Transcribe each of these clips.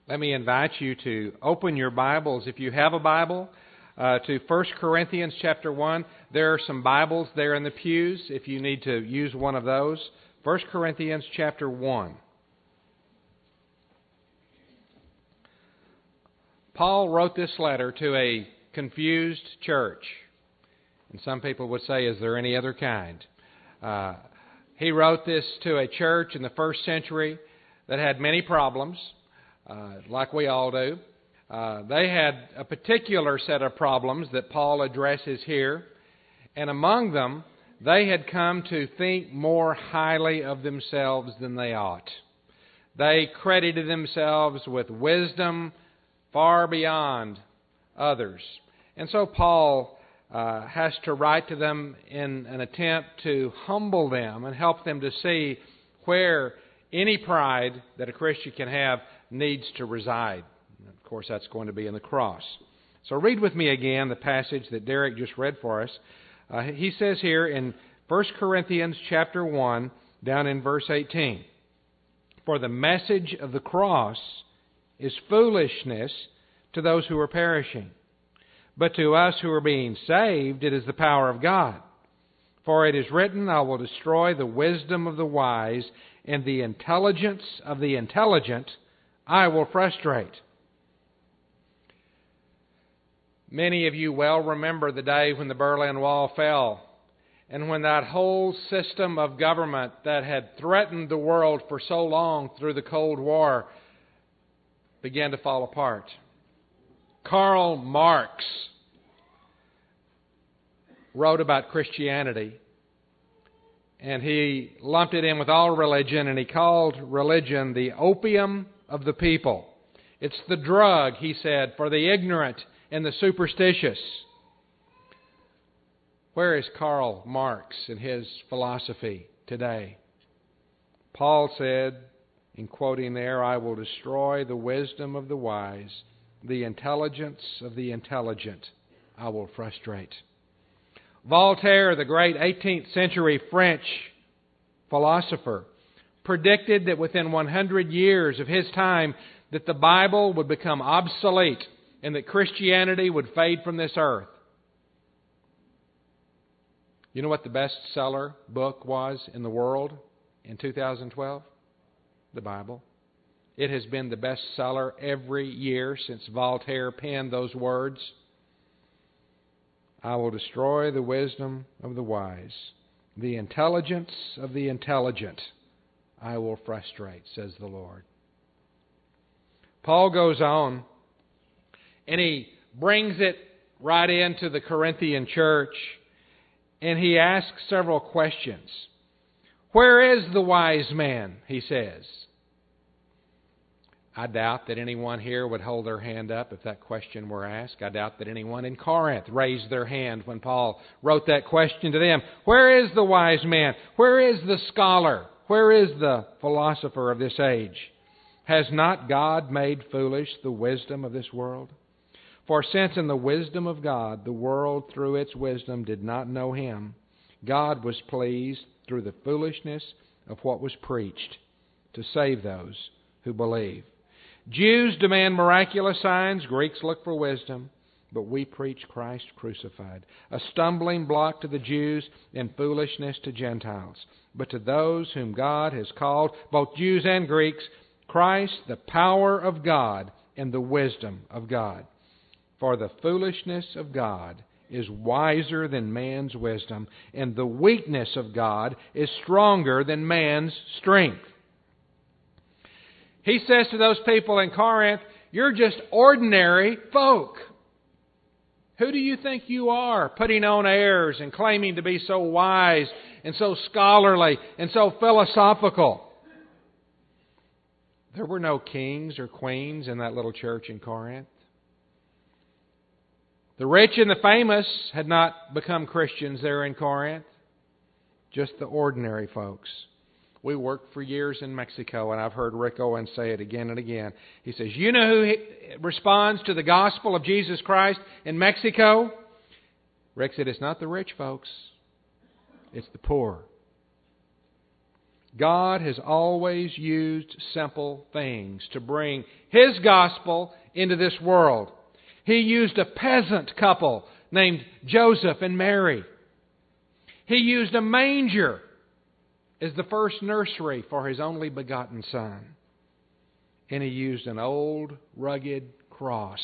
Let me invite you to open your Bibles, if you have a Bible, to 1 Corinthians chapter 1. There are some Bibles there in the pews if you need to use one of those. 1 Corinthians chapter 1. Paul wrote this letter to a confused church. And some people would say, is there any other kind? He wrote this to a church in the first century that had many problems. Like we all do. They had a particular set of problems that Paul addresses here. And among them, they had come to think more highly of themselves than they ought. They credited themselves with wisdom far beyond others. And so Paul has to write to them in an attempt to humble them and help them to see where any pride that a Christian can have needs to reside. Of course, that's going to be in the cross. So read with me again the passage that Derek just read for us. He says here in 1 Corinthians chapter 1, down in verse 18, "For the message of the cross is foolishness to those who are perishing. But to us who are being saved, it is the power of God. For it is written, I will destroy the wisdom of the wise, and the intelligence of the intelligent I will frustrate." Many of you well remember the day when the Berlin Wall fell, and when that whole system of government that had threatened the world for so long through the Cold War began to fall apart. Karl Marx wrote about Christianity, and he lumped it in with all religion, and he called religion the opium of the people. It's the drug, he said, for the ignorant and the superstitious. Where is Karl Marx in his philosophy today? Paul said, in quoting there, I will destroy the wisdom of the wise, the intelligence of the intelligent I will frustrate. Voltaire, the great 18th century French philosopher, predicted that within 100 years of his time that the Bible would become obsolete and that Christianity would fade from this earth. You know what the bestseller book was in the world in 2012? The Bible. It has been the bestseller every year since Voltaire penned those words. I will destroy the wisdom of the wise, the intelligence of the intelligent I will frustrate, says the Lord. Paul goes on, and he brings it right into the Corinthian church, and he asks several questions. Where is the wise man, he says. I doubt that anyone here would hold their hand up if that question were asked. I doubt that anyone in Corinth raised their hand when Paul wrote that question to them. Where is the wise man? Where is the scholar? Where is the philosopher of this age? Has not God made foolish the wisdom of this world? For since in the wisdom of God, the world through its wisdom did not know Him, God was pleased through the foolishness of what was preached to save those who believe. Jews demand miraculous signs, Greeks look for wisdom, but we preach Christ crucified, a stumbling block to the Jews and foolishness to Gentiles. But to those whom God has called, both Jews and Greeks, Christ, the power of God and the wisdom of God. For the foolishness of God is wiser than man's wisdom, and the weakness of God is stronger than man's strength. He says to those people in Corinth, you're just ordinary folk. Who do you think you are, putting on airs and claiming to be so wise and so scholarly and so philosophical? There were no kings or queens in that little church in Corinth. The rich and the famous had not become Christians there in Corinth. Just the ordinary folks. We worked for years in Mexico, and I've heard Rick Owens say it again and again. He says, you know who responds to the gospel of Jesus Christ in Mexico? Rick said, it's not the rich folks. It's the poor. God has always used simple things to bring His gospel into this world. He used a peasant couple named Joseph and Mary. He used a manger as the first nursery for His only begotten Son. And He used an old, rugged cross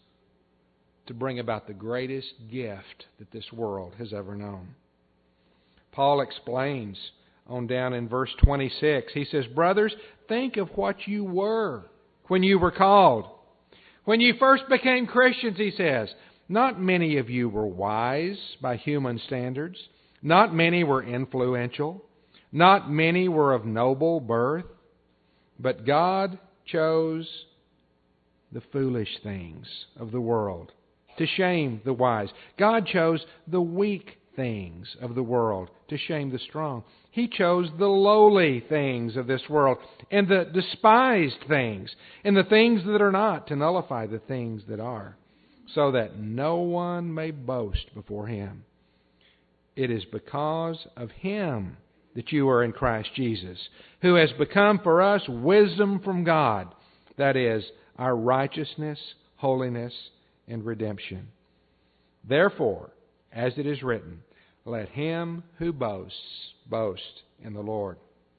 to bring about the greatest gift that this world has ever known. Paul explains on down in verse 26. He says, "Brothers, think of what you were when you were called. When you first became Christians," he says, "not many of you were wise by human standards. Not many were influential. Not many were of noble birth. But God chose the foolish things of the world to shame the wise. God chose the weak things of the world to shame the strong. He chose the lowly things of this world and the despised things and the things that are not to nullify the things that are, so that no one may boast before Him. It is because of Him that you are in Christ Jesus, who has become for us wisdom from God, that is, our righteousness, holiness, and redemption. Therefore, as it is written, let him who boasts, boast in the Lord."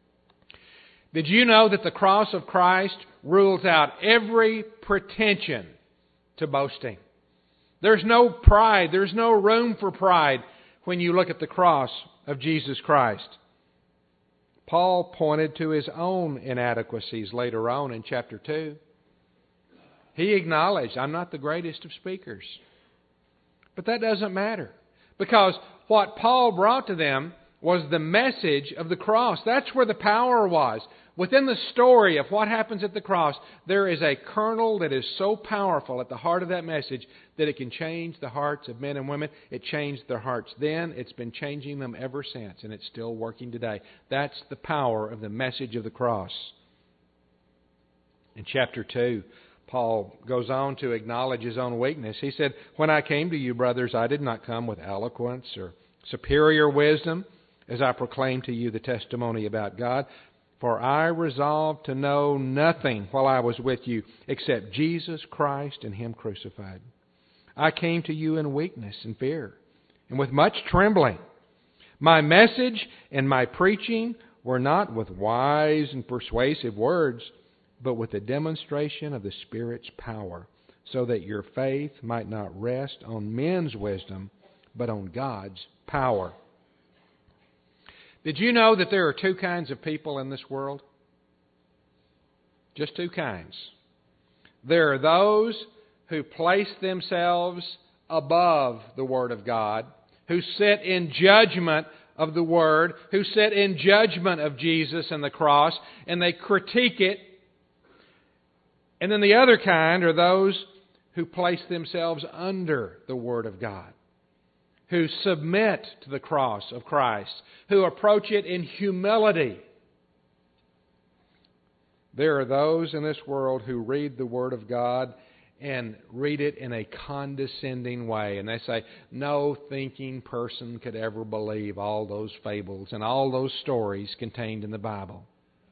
Did you know that the cross of Christ rules out every pretension to boasting? There's no pride, there's no room for pride when you look at the cross of Jesus Christ. Paul pointed to his own inadequacies later on in chapter 2. He acknowledged, "I'm not the greatest of speakers." But that doesn't matter, because what Paul brought to them was the message of the cross. That's where the power was. Within the story of what happens at the cross, there is a kernel that is so powerful at the heart of that message that it can change the hearts of men and women. It changed their hearts then. It's been changing them ever since, and it's still working today. That's the power of the message of the cross. In chapter 2, Paul goes on to acknowledge his own weakness. He said, "When I came to you, brothers, I did not come with eloquence or superior wisdom, as I proclaimed to you the testimony about God. For I resolved to know nothing while I was with you except Jesus Christ and Him crucified. I came to you in weakness and fear, and with much trembling. My message and my preaching were not with wise and persuasive words, but with a demonstration of the Spirit's power, so that your faith might not rest on men's wisdom, but on God's power." Did you know that there are two kinds of people in this world? Just two kinds. There are those who place themselves above the Word of God, who sit in judgment of the Word, who sit in judgment of Jesus and the cross, and they critique it. And then the other kind are those who place themselves under the Word of God, who submit to the cross of Christ, who approach it in humility. There are those in this world who read the Word of God and read it in a condescending way. And they say, no thinking person could ever believe all those fables and all those stories contained in the Bible.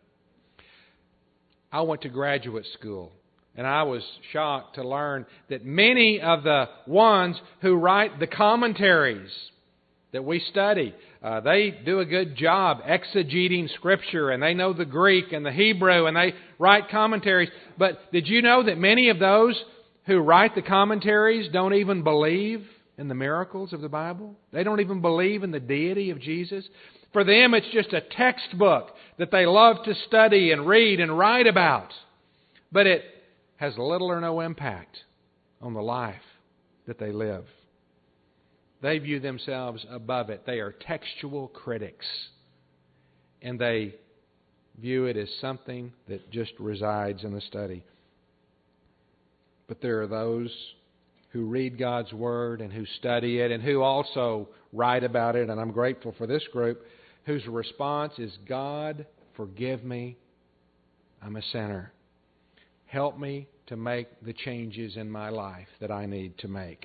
I went to graduate school, and I was shocked to learn that many of the ones who write the commentaries that we study, they do a good job exegeting Scripture, and they know the Greek and the Hebrew, and they write commentaries. But did you know that many of those who write the commentaries don't even believe in the miracles of the Bible? They don't even believe in the deity of Jesus. For them, it's just a textbook that they love to study and read and write about. But it has little or no impact on the life that they live. They view themselves above it. They are textual critics. And they view it as something that just resides in the study. But there are those who read God's Word and who study it and who also write about it, and I'm grateful for this group, whose response is, God, forgive me, I'm a sinner. Help me to make the changes in my life that I need to make.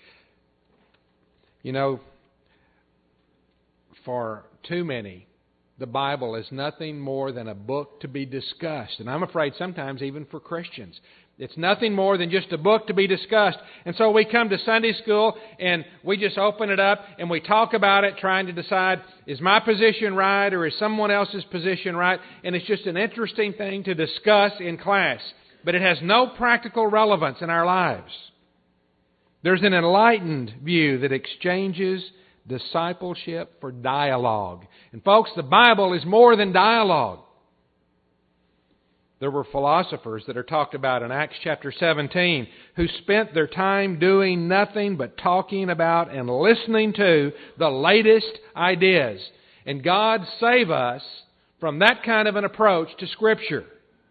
You know, for too many, the Bible is nothing more than a book to be discussed. And I'm afraid sometimes even for Christians. It's nothing more than just a book to be discussed. And so we come to Sunday school and we just open it up and we talk about it, trying to decide, is my position right or is someone else's position right? And it's just an interesting thing to discuss in class. But it has no practical relevance in our lives. There's an enlightened view that exchanges discipleship for dialogue. And folks, the Bible is more than dialogue. There were philosophers that are talked about in Acts chapter 17 who spent their time doing nothing but talking about and listening to the latest ideas. And God save us from that kind of an approach to Scripture.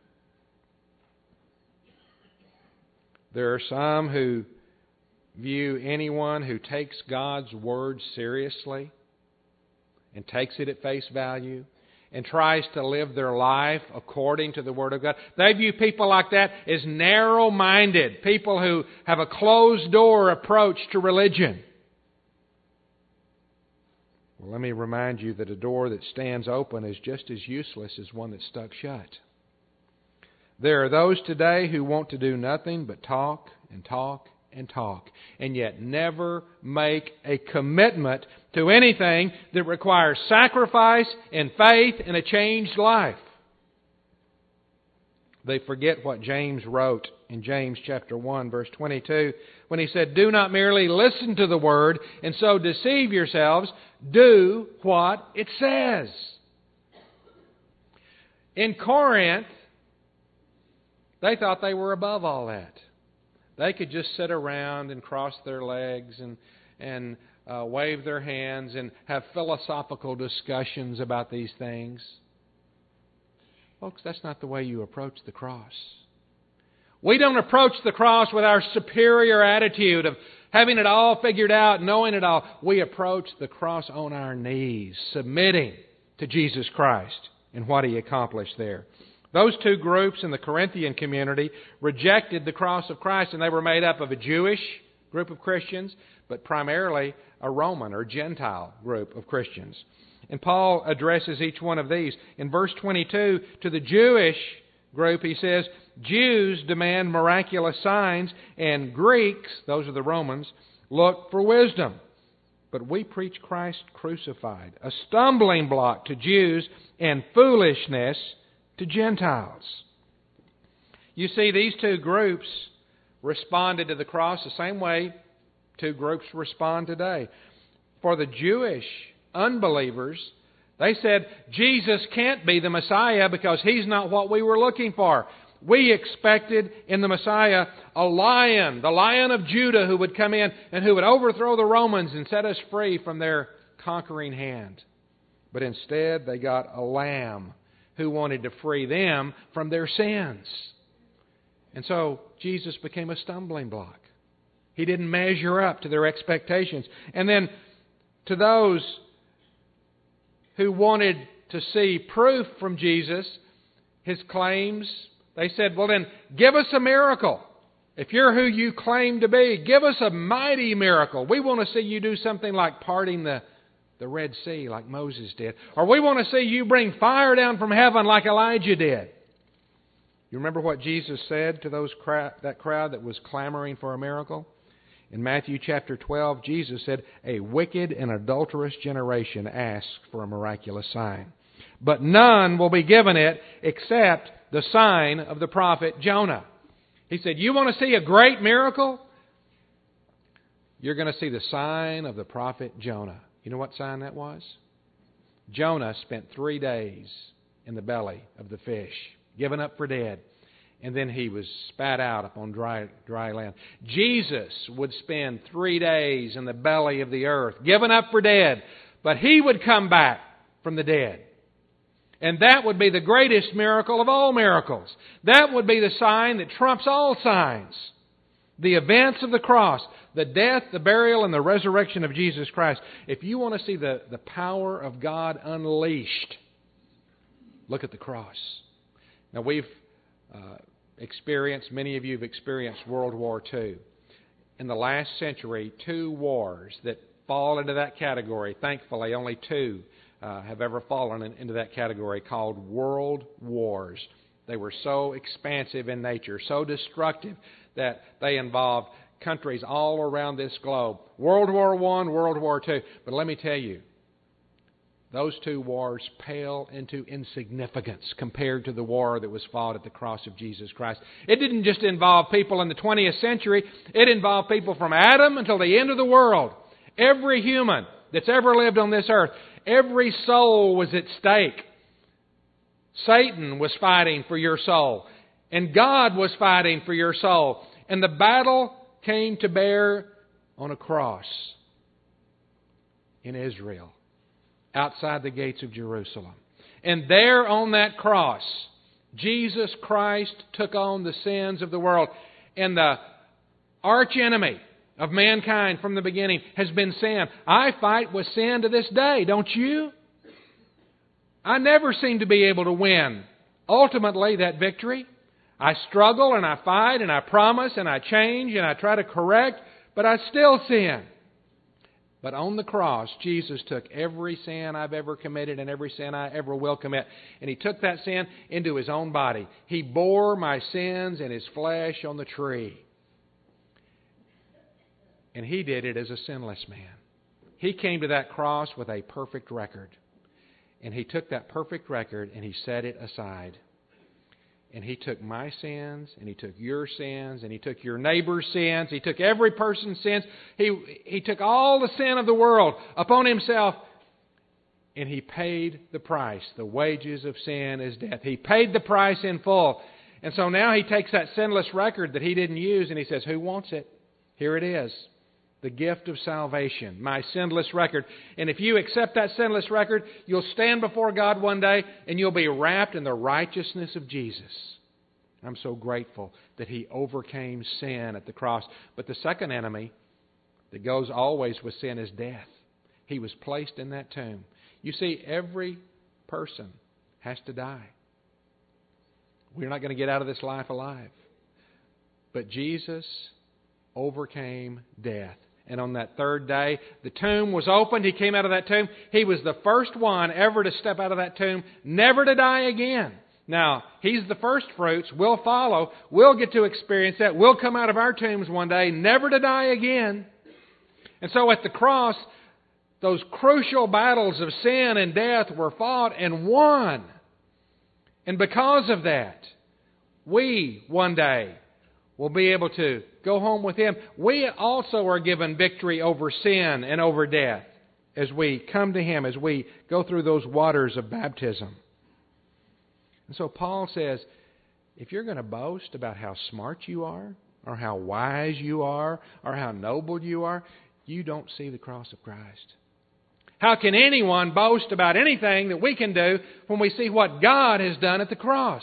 There are some who view anyone who takes God's Word seriously and takes it at face value and tries to live their life according to the Word of God. They view people like that as narrow-minded, people who have a closed-door approach to religion. Well, let me remind you that a door that stands open is just as useless as one that's stuck shut. There are those today who want to do nothing but talk and talk and talk, and yet never make a commitment to anything that requires sacrifice and faith and a changed life. They forget what James wrote in James chapter 1, verse 22, when he said, "Do not merely listen to the Word and so deceive yourselves, do what it says." In Corinth, they thought they were above all that. They could just sit around and cross their legs and wave their hands and have philosophical discussions about these things. Folks, that's not the way you approach the cross. We don't approach the cross with our superior attitude of having it all figured out, knowing it all. We approach the cross on our knees, submitting to Jesus Christ and what He accomplished there. Those two groups in the Corinthian community rejected the cross of Christ, and they were made up of a Jewish group of Christians, but primarily a Roman or Gentile group of Christians. And Paul addresses each one of these. In verse 22, to the Jewish group, he says, Jews demand miraculous signs, and Greeks, those are the Romans, look for wisdom. But we preach Christ crucified, a stumbling block to Jews and foolishness to Gentiles. You see, these two groups responded to the cross the same way two groups respond today. For the Jewish unbelievers, they said, Jesus can't be the Messiah because He's not what we were looking for. We expected in the Messiah a lion, the Lion of Judah, who would come in and who would overthrow the Romans and set us free from their conquering hand. But instead, they got a lamb who wanted to free them from their sins. And so Jesus became a stumbling block. He didn't measure up to their expectations. And then to those who wanted to see proof from Jesus, His claims, they said, well then, give us a miracle. If you're who you claim to be, give us a mighty miracle. We want to see you do something like parting the Red Sea like Moses did. Or we want to see you bring fire down from heaven like Elijah did. You remember what Jesus said to that crowd that was clamoring for a miracle? In Matthew chapter 12, Jesus said, a wicked and adulterous generation asks for a miraculous sign. But none will be given it except the sign of the prophet Jonah. He said, you want to see a great miracle? You're going to see the sign of the prophet Jonah. You know what sign that was? Jonah spent 3 days in the belly of the fish, given up for dead. And then he was spat out upon dry land. Jesus would spend 3 days in the belly of the earth, given up for dead. But He would come back from the dead. And that would be the greatest miracle of all miracles. That would be the sign that trumps all signs. The events of the cross, the death, the burial, and the resurrection of Jesus Christ. If you want to see the power of God unleashed, look at the cross. Now we've many of you have experienced World War II. In the last century, 2 wars that fall into that category, thankfully only 2 have ever fallen into that category, called world wars. They were so expansive in nature, so destructive, that they involved countries all around this globe. World War I, World War II. But let me tell you, those two wars pale into insignificance compared to the war that was fought at the cross of Jesus Christ. It didn't just involve people in the 20th century. It involved people from Adam until the end of the world. Every human that's ever lived on this earth, every soul was at stake. Satan was fighting for your soul, and God was fighting for your soul. And the battle came to bear on a cross in Israel, outside the gates of Jerusalem. And there on that cross, Jesus Christ took on the sins of the world. And the archenemy of mankind from the beginning has been sin. I fight with sin to this day, don't you? I never seem to be able to win ultimately that victory. I struggle and I fight and I promise and I change and I try to correct, but I still sin. But on the cross, Jesus took every sin I've ever committed and every sin I ever will commit, and He took that sin into His own body. He bore my sins in His flesh on the tree. And He did it as a sinless man. He came to that cross with a perfect record. And He took that perfect record and He set it aside. And He took my sins, and He took your sins, and He took your neighbor's sins. He took every person's sins. He took all the sin of the world upon Himself, and He paid the price. The wages of sin is death. He paid the price in full. And so now He takes that sinless record that He didn't use, and He says, who wants it? Here it is. The gift of salvation, my sinless record. And if you accept that sinless record, you'll stand before God one day and you'll be wrapped in the righteousness of Jesus. I'm so grateful that He overcame sin at the cross. But the second enemy that goes always with sin is death. He was placed in that tomb. You see, every person has to die. We're not going to get out of this life alive. But Jesus overcame death. And on that third day, the tomb was opened. He came out of that tomb. He was the first one ever to step out of that tomb, never to die again. Now, He's the first fruits. We'll follow. We'll get to experience that. We'll come out of our tombs one day, never to die again. And so at the cross, those crucial battles of sin and death were fought and won. And because of that, we one day will be able to go home with Him. We also are given victory over sin and over death as we come to Him, as we go through those waters of baptism. And so Paul says, if you're going to boast about how smart you are, or how wise you are, or how noble you are, you don't see the cross of Christ. How can anyone boast about anything that we can do when we see what God has done at the cross?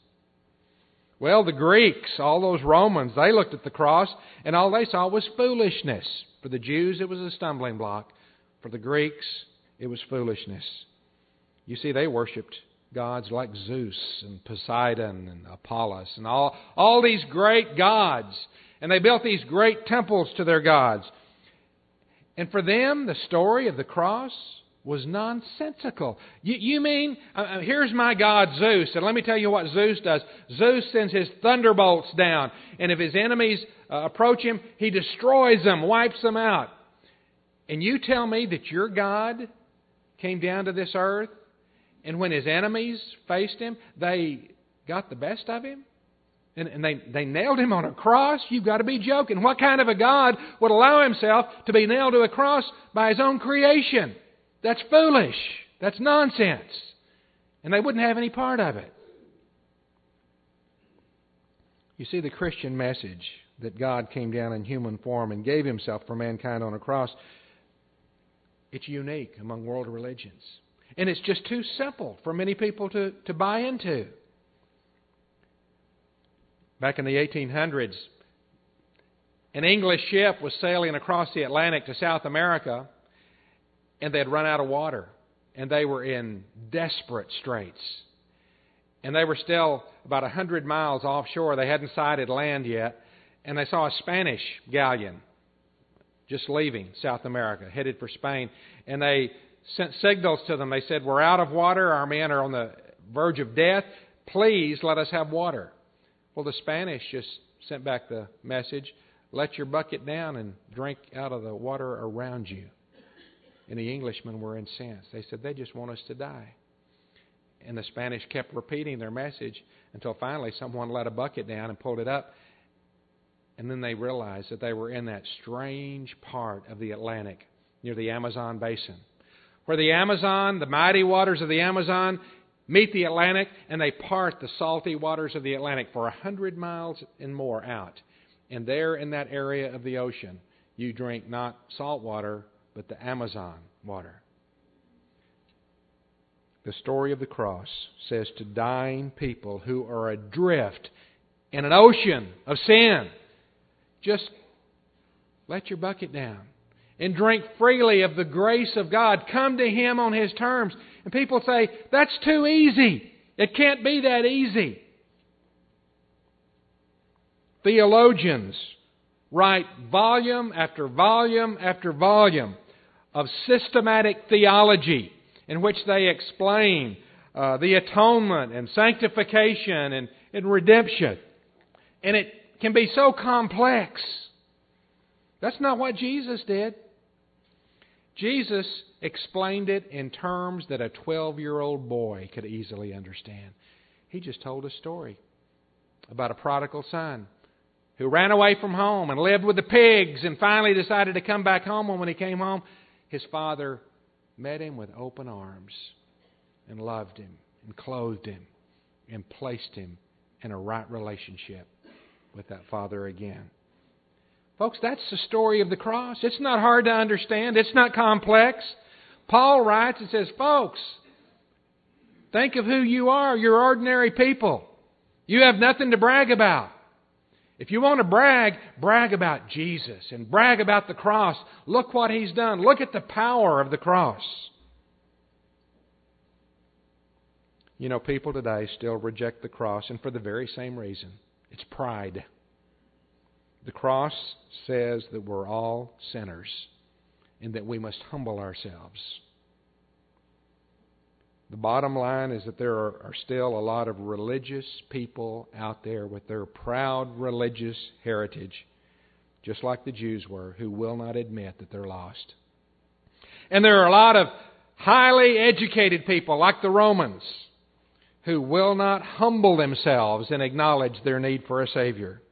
Well, the Greeks, all those Romans, they looked at the cross and all they saw was foolishness. For the Jews, it was a stumbling block. For the Greeks, it was foolishness. You see, they worshipped gods like Zeus and Poseidon and Apollos and all these great gods. And they built these great temples to their gods. And for them, the story of the cross was nonsensical. You mean, here's my god Zeus, and let me tell you what Zeus does. Zeus sends his thunderbolts down, and if his enemies approach him, he destroys them, wipes them out. And you tell me that your God came down to this earth, and when his enemies faced him, they got the best of him? And they nailed him on a cross? You've got to be joking. What kind of a God would allow himself to be nailed to a cross by his own creation? That's foolish. That's nonsense. And they wouldn't have any part of it. You see, the Christian message that God came down in human form and gave Himself for mankind on a cross, it's unique among world religions. And it's just too simple for many people to buy into. Back in the 1800s, an English ship was sailing across the Atlantic to South America, and they had run out of water, and they were in desperate straits. And they were still about 100 miles offshore. They hadn't sighted land yet, and they saw a Spanish galleon just leaving South America, headed for Spain. And they sent signals to them. They said, "We're out of water. Our men are on the verge of death. Please let us have water." Well, the Spanish just sent back the message, "Let your bucket down and drink out of the water around you." And the Englishmen were incensed. They said, "They just want us to die." And the Spanish kept repeating their message until finally someone let a bucket down and pulled it up. And then they realized that they were in that strange part of the Atlantic near the Amazon basin, where the Amazon, the mighty waters of the Amazon, meet the Atlantic, and they part the salty waters of the Atlantic for 100 miles and more out. And there in that area of the ocean, you drink not salt water, but the Amazon water. The story of the cross says to dying people who are adrift in an ocean of sin, just let your bucket down and drink freely of the grace of God. Come to Him on His terms. And people say, "That's too easy. It can't be that easy." Theologians write volume after volume after volume of systematic theology in which they explain the atonement and sanctification and redemption. And it can be so complex. That's not what Jesus did. Jesus explained it in terms that a 12-year-old boy could easily understand. He just told a story about a prodigal son who ran away from home and lived with the pigs and finally decided to come back home. And when he came home, his father met him with open arms and loved him and clothed him and placed him in a right relationship with that father again. Folks, that's the story of the cross. It's not hard to understand. It's not complex. Paul writes and says, "Folks, think of who you are. You're ordinary people. You have nothing to brag about. If you want to brag, brag about Jesus and brag about the cross. Look what He's done. Look at the power of the cross." You know, people today still reject the cross, and for the very same reason. It's pride. The cross says that we're all sinners and that we must humble ourselves. The bottom line is that there are still a lot of religious people out there with their proud religious heritage, just like the Jews were, who will not admit that they're lost. And there are a lot of highly educated people, like the Romans, who will not humble themselves and acknowledge their need for a Savior.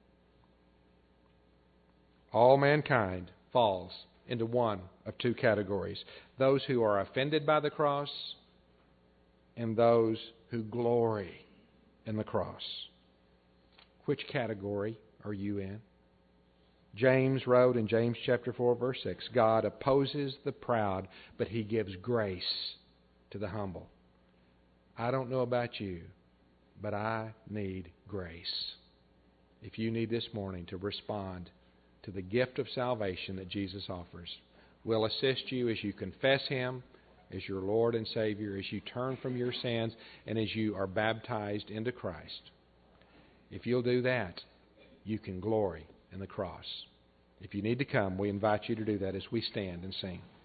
All mankind falls into one of two categories: those who are offended by the cross and those who glory in the cross. Which category are you in? James wrote in James chapter 4, verse 6, "God opposes the proud, but He gives grace to the humble." I don't know about you, but I need grace. If you need this morning to respond to the gift of salvation that Jesus offers, we'll assist you as you confess Him as your Lord and Savior, as you turn from your sins, and as you are baptized into Christ. If you'll do that, you can glory in the cross. If you need to come, we invite you to do that as we stand and sing.